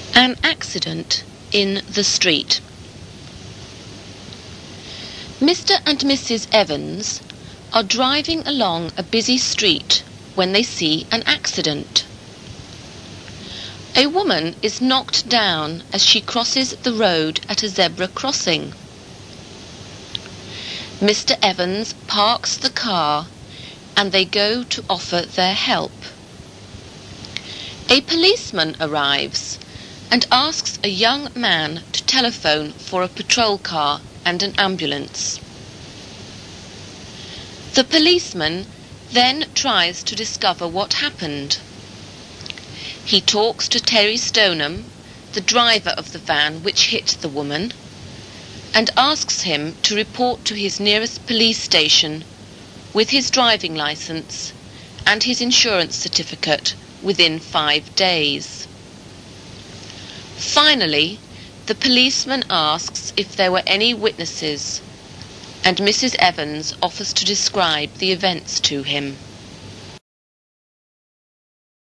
An accident in the street. Mr. and Mrs. Evans are driving along a busy street when they see an accident. A woman is knocked down as she crosses the road at a zebra crossing. Mr. Evans parks the car and they go to offer their help. A policeman arrives and asks a young man to telephone for a patrol car and an ambulance. The policeman then tries to discover what happened. He talks to Terry Stoneham, the driver of the van which hit the woman, and asks him to report to his nearest police station with his driving licence and his insurance certificate within 5 days. Finally, the policeman asks if there were any witnesses, and Mrs. Evans offers to describe the events to him.